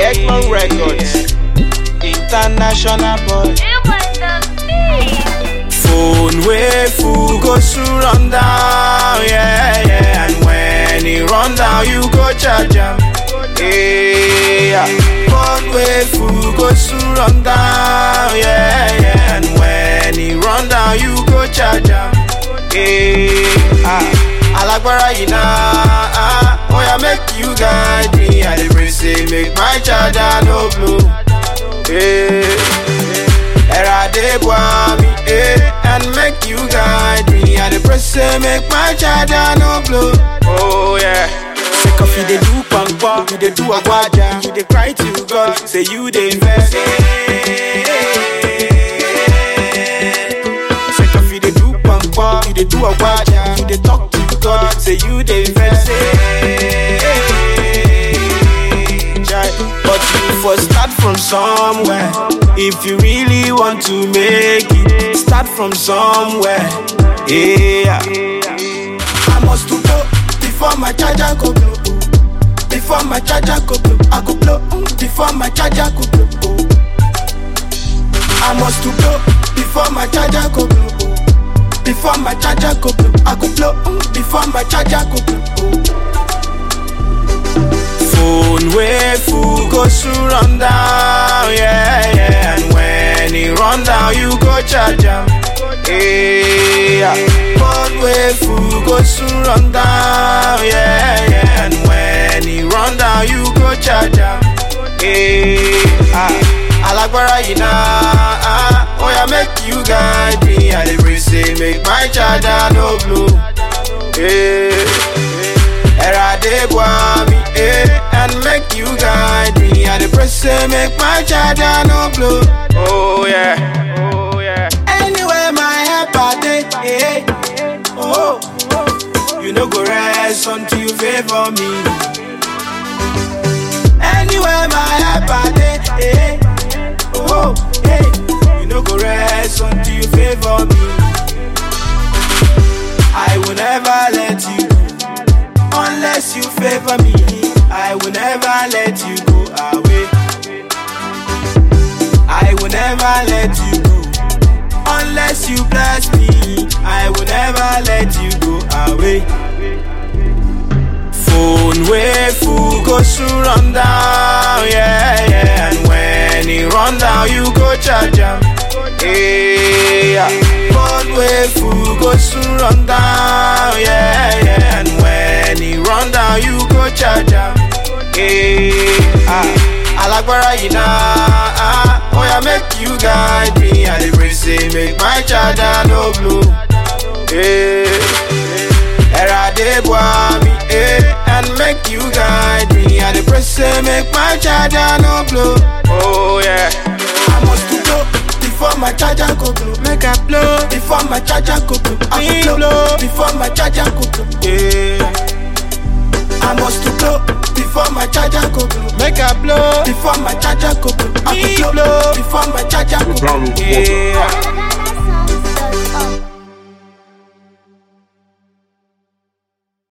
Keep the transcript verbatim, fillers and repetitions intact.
Ekman Records, international boy. Phone way full go to run down, yeah, yeah. And when it run down, you go charge him, yeah. Phone way full go to run down, yeah, yeah. And when it run down, you go charge him, yeah. Alagbara ina, ah, oh yeah, make you guide me. I dey pray say make my charger no blow, yeah. Era dey boy me, eh, and make you guide me. I dey pray say make my charger no blow, oh yeah. Sick of you dey do pampa, you dey do agwaja, you dey cry to God, say you dey invest. Sick of you dey do pampa, you dey do agwaja, you dey talk to God, say you dey invest. But you first start from somewhere. If you really want to make it, start from somewhere. Yeah. I must to blow before my charger go blow. Before my charger go blow, I go blow. Before my charger go blow. I must to blow before my charger go blow. Before my charger go blow, I go blow. Before my charger go blow. Phone way full go to run down, yeah, yeah. And when it run down, you go charge him, yeah. Phone way full go to run down, yeah, yeah. And when it run down, you go charge him, yeah. Alagbara ina, ah, oh yeah, make you guide me. I dey pray say make my charger no blow, yeah. Era dey boy me, eh, and make you guide me. I dey pray say make my charger no blow, oh yeah, oh yeah. Anywhere my help a dey, eh, oh, oh, you no go rest until you favor me. Anywhere my help a dey, eh, oh, hey, you no go rest until you favor me. I will never let you go unless you favor me. I will never let you go away. I will never let you go unless you bless me. I will never let you go away. Phone way full go to run down, yeah, yeah. And when it run down, you go charge him, yeah. Phone way full go to run down, yeah, yeah. And when it run down, you go charge him, yeah. Alagbara ina, ah, oh yeah, make you guide me. I dey pray say make my charger no blow, yeah. Era dey boy me, eh, and make you guide me. I dey pray say make my charger no blow, oh yeah. I must to blow before my charger go blow. Make I blow before my charger go blow. I go blow before my charger go blow, yeah. I must to blow before my charger go blow. Make I blow before my charger go blow. I go blow before my charger go blow, yeah.